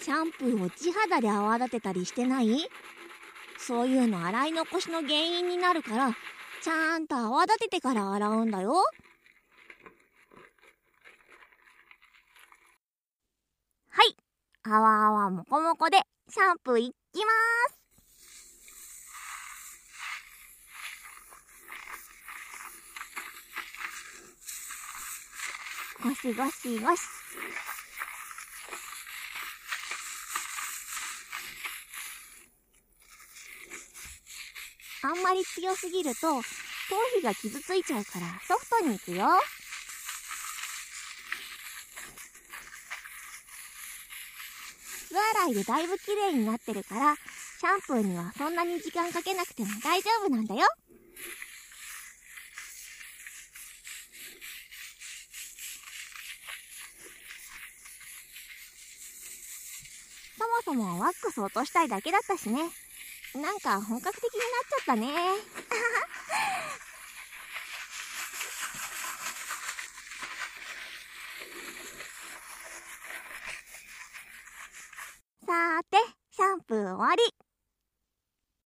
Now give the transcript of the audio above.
シャンプーを地肌で泡立てたりしてない？そういうの洗い残しの原因になるから、ちゃんと泡立ててから洗うんだよ。はい、泡泡もこもこでシャンプーいきまーす。ゴシゴシゴシ。あんまり強すぎると頭皮が傷ついちゃうからソフトにいくよ。素洗いでだいぶ綺麗になってるから、シャンプーにはそんなに時間かけなくても大丈夫なんだよ。そもそもワックス落としたいだけだったしね。なんか本格的になっちゃったね。さーて、シャンプー終わり。